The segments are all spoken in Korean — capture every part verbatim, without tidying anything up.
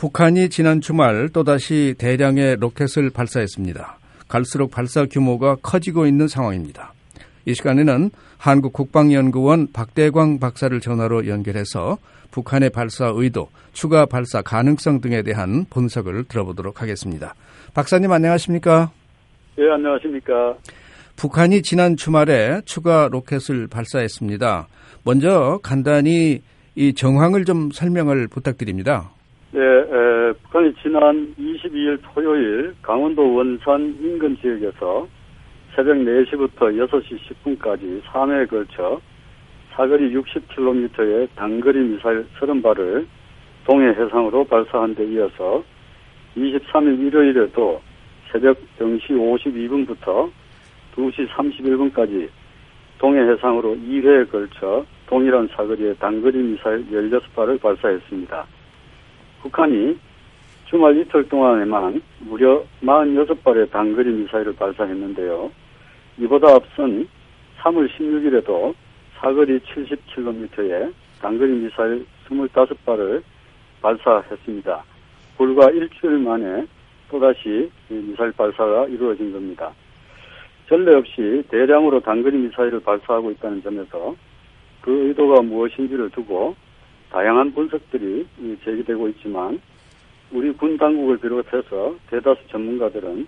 북한이 지난 주말 또다시 대량의 로켓을 발사했습니다. 갈수록 발사 규모가 커지고 있는 상황입니다. 이 시간에는 한국국방연구원 박대광 박사를 전화로 연결해서 북한의 발사 의도, 추가 발사 가능성 등에 대한 분석을 들어보도록 하겠습니다. 박사님 안녕하십니까? 네, 안녕하십니까? 북한이 지난 주말에 추가 로켓을 발사했습니다. 먼저 간단히 이 정황을 좀 설명을 부탁드립니다. 네, 에, 북한이 지난 이십이일 토요일 강원도 원산 인근 지역에서 새벽 네 시부터 여섯 시 십 분까지 삼 회에 걸쳐 사거리 육십 킬로미터의 단거리 미사일 서른 발을 동해 해상으로 발사한 데 이어서 이십삼일 일요일에도 새벽 영 시 오십이 분부터 두 시 삼십일 분까지 동해 해상으로 이 회에 걸쳐 동일한 사거리의 단거리 미사일 열여섯 발을 발사했습니다. 북한이 주말 이틀 동안에만 무려 사십육 발의 단거리 미사일을 발사했는데요. 이보다 앞선 삼월 십육일에도 사거리 칠십 킬로미터의 단거리 미사일 이십오 발을 발사했습니다. 불과 일주일 만에 또다시 미사일 발사가 이루어진 겁니다. 전례 없이 대량으로 단거리 미사일을 발사하고 있다는 점에서 그 의도가 무엇인지를 두고 다양한 분석들이 제기되고 있지만 우리 군 당국을 비롯해서 대다수 전문가들은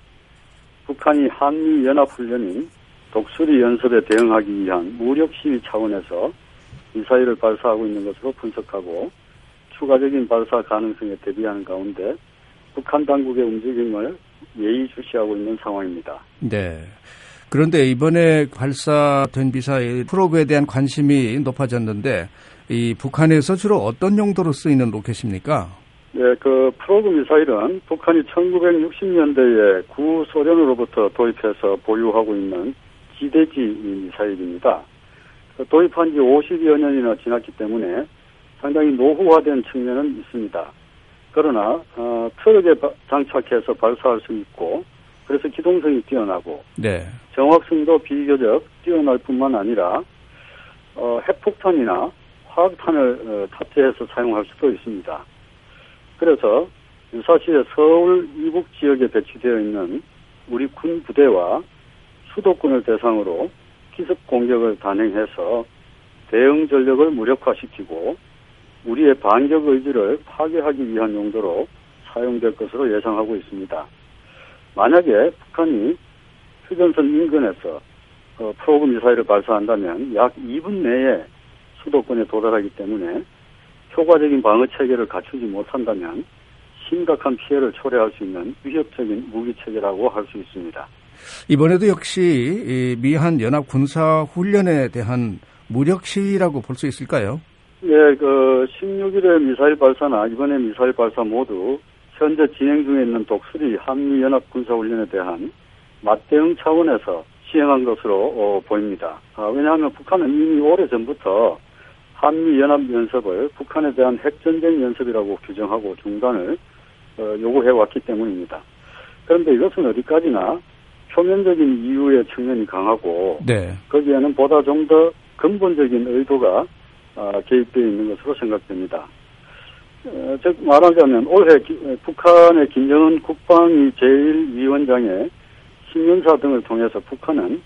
북한이 한미연합훈련인 독수리 연습에 대응하기 위한 무력 시위 차원에서 미사일을 발사하고 있는 것으로 분석하고 추가적인 발사 가능성에 대비하는 가운데 북한 당국의 움직임을 예의주시하고 있는 상황입니다. 네. 그런데 이번에 발사된 미사일 프로그에 대한 관심이 높아졌는데 이 북한에서 주로 어떤 용도로 쓰이는 로켓입니까? 네, 그 프로그 미사일은 북한이 천구백육십 년대에 구소련으로부터 도입해서 보유하고 있는 지대지 미사일입니다. 도입한 지 오십여 년이나 지났기 때문에 상당히 노후화된 측면은 있습니다. 그러나 어, 트럭에 장착해서 발사할 수 있고 그래서 기동성이 뛰어나고 네. 정확성도 비교적 뛰어날 뿐만 아니라 어, 핵폭탄이나 화학탄을 어, 탑재해서 사용할 수도 있습니다. 그래서 유사시에 서울 이북 지역에 배치되어 있는 우리 군 부대와 수도권을 대상으로 기습 공격을 단행해서 대응 전력을 무력화시키고 우리의 반격 의지를 파괴하기 위한 용도로 사용될 것으로 예상하고 있습니다. 만약에 북한이 휴전선 인근에서 어, 프로그 미사일을 발사한다면 약 이 분 내에 수도권에 도달하기 때문에 효과적인 방어 체계를 갖추지 못한다면 심각한 피해를 초래할 수 있는 위협적인 무기 체계라고 할 수 있습니다. 이번에도 역시 미한 연합 군사 훈련에 대한 무력 시위라고 볼 수 있을까요? 네, 그 십육일의 미사일 발사나 이번의 미사일 발사 모두 현재 진행 중에 있는 독수리 한미 연합 군사 훈련에 대한 맞대응 차원에서 시행한 것으로 어, 보입니다. 아, 왜냐하면 북한은 이미 오래 전부터 한미 연합 연습을 북한에 대한 핵전쟁 연습이라고 규정하고 중단을 어, 요구해 왔기 때문입니다. 그런데 이것은 어디까지나 표면적인 이유의 측면이 강하고 네. 거기에는 보다 좀 더 근본적인 의도가 어, 개입되어 있는 것으로 생각됩니다. 어, 즉 말하자면 올해 기, 북한의 김정은 국방위 제일 위원장의 신년사 등을 통해서 북한은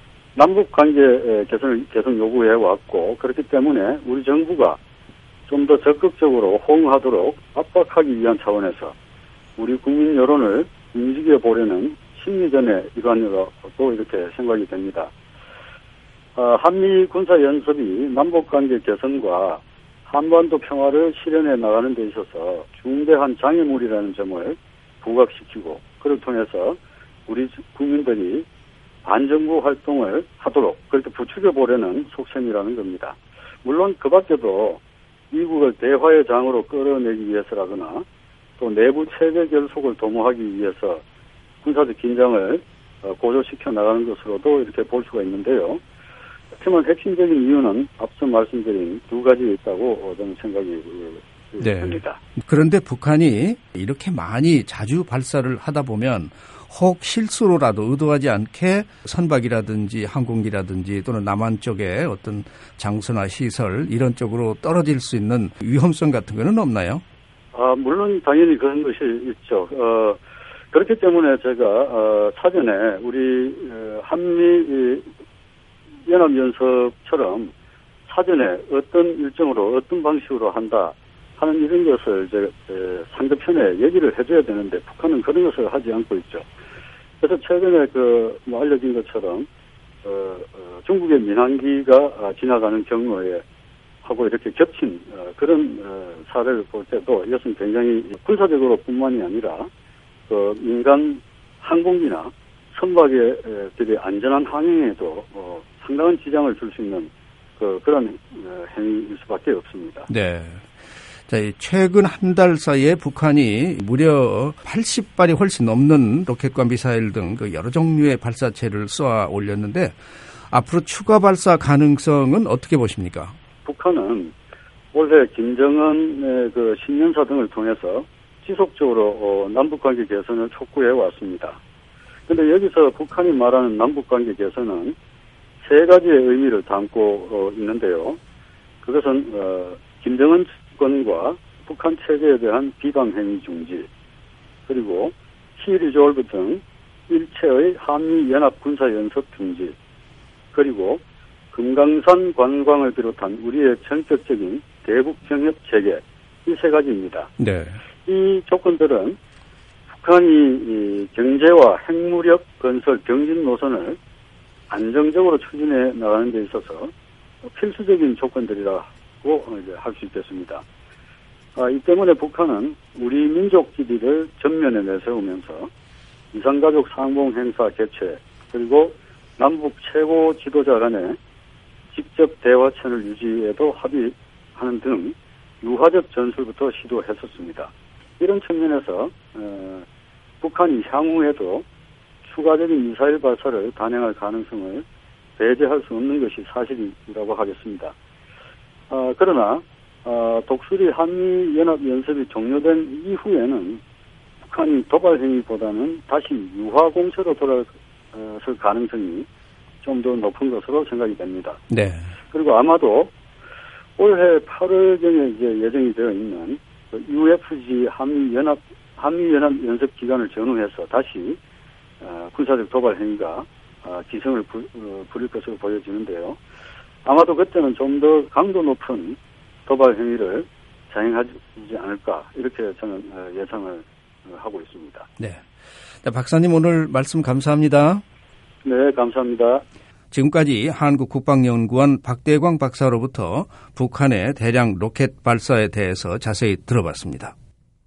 남북관계 개선을 계속 요구해 왔고 그렇기 때문에 우리 정부가 좀 더 적극적으로 호응하도록 압박하기 위한 차원에서 우리 국민 여론을 움직여 보려는 심리전의 일환으로 또 이렇게 생각이 됩니다. 어, 한미 군사 연습이 남북관계 개선과 한반도 평화를 실현해 나가는 데 있어서 중대한 장애물이라는 점을 부각시키고 그를 통해서 우리 국민들이 반정부 활동을 하도록 그렇게 부추겨 보려는 속셈이라는 겁니다. 물론 그 밖에도 미국을 대화의 장으로 끌어내기 위해서라거나 또 내부 체제 결속을 도모하기 위해서 군사적 긴장을 고조시켜 나가는 것으로도 이렇게 볼 수가 있는데요. 하지만 핵심적인 이유는 앞서 말씀드린 두 가지에 있다고 저는 생각이 네. 듭니다. 그런데 북한이 이렇게 많이 자주 발사를 하다 보면 혹 실수로라도 의도하지 않게 선박이라든지 항공기라든지 또는 남한 쪽에 어떤 장소나 시설 이런 쪽으로 떨어질 수 있는 위험성 같은 거는 없나요? 아, 물론 당연히 그런 것이 있죠. 어, 그렇기 때문에 제가 어, 사전에 우리 어, 한미 연합연습처럼 사전에 어떤 일정으로 어떤 방식으로 한다 하는 이런 것을 이제 에, 상대편에 얘기를 해줘야 되는데 북한은 그런 것을 하지 않고 있죠. 그래서 최근에 그 뭐 알려진 것처럼 어, 어, 중국의 민항기가 지나가는 경로에 하고 이렇게 겹친 어, 그런 어, 사례를 볼 때도 이것은 굉장히 군사적으로뿐만이 아니라 그 민간 항공기나 선박들의 안전한 항행에도 어, 상당한 지장을 줄 수 있는 그 그런 어, 행위일 수밖에 없습니다. 네. 자, 최근 한 달 사이에 북한이 무려 팔십 발이 훨씬 넘는 로켓과 미사일 등 그 여러 종류의 발사체를 쏘아 올렸는데 앞으로 추가 발사 가능성은 어떻게 보십니까? 북한은 올해 김정은의 그 신년사 등을 통해서 지속적으로 어, 남북관계 개선을 촉구해 왔습니다. 그런데 여기서 북한이 말하는 남북관계 개선은 세 가지의 의미를 담고 어, 있는데요. 그것은 어, 김정은 정권과 북한 체제에 대한 비방 행위 중지, 그리고 시-리졸브 등 일체의 한미 연합 군사 연습 중지, 그리고 금강산 관광을 비롯한 우리의 전격적인 대북 경협 체계, 이 세 가지입니다. 네. 이 조건들은 북한이 경제와 핵무력 건설 경진 노선을 안정적으로 추진해 나가는 데 있어서 필수적인 조건들이라고 이제 할 수 있겠습니다. 아, 이 때문에 북한은 우리 민족끼리를 전면에 내세우면서 이산가족 상봉 행사 개최, 그리고 남북 최고 지도자 간의 직접 대화 채널 유지에도 합의하는 등 유화적 전술부터 시도했었습니다. 이런 측면에서 어, 북한이 향후에도 추가적인 미사일 발사를 단행할 가능성을 배제할 수 없는 것이 사실이라고 하겠습니다. 어, 그러나 어, 독수리 한미연합연습이 종료된 이후에는 북한이 도발 행위보다는 다시 유화 공세로 돌아설 가능성이 좀 더 높은 것으로 생각이 됩니다. 네. 그리고 아마도 올해 팔월경에 이제 예정이 되어 있는 유에프지 한미연합 한미연합 연습 기간을 전후해서 다시 어, 군사적 도발 행위가 어, 기승을 부, 어, 부릴 것으로 보여지는데요. 아마도 그때는 좀 더 강도 높은 도발 행위를 자행하지 않을까 이렇게 저는 어, 예상을 어, 하고 있습니다. 네. 네, 박사님 오늘 말씀 감사합니다. 네, 감사합니다. 지금까지 한국국방연구원 박대광 박사로부터 북한의 대량 로켓 발사에 대해서 자세히 들어봤습니다.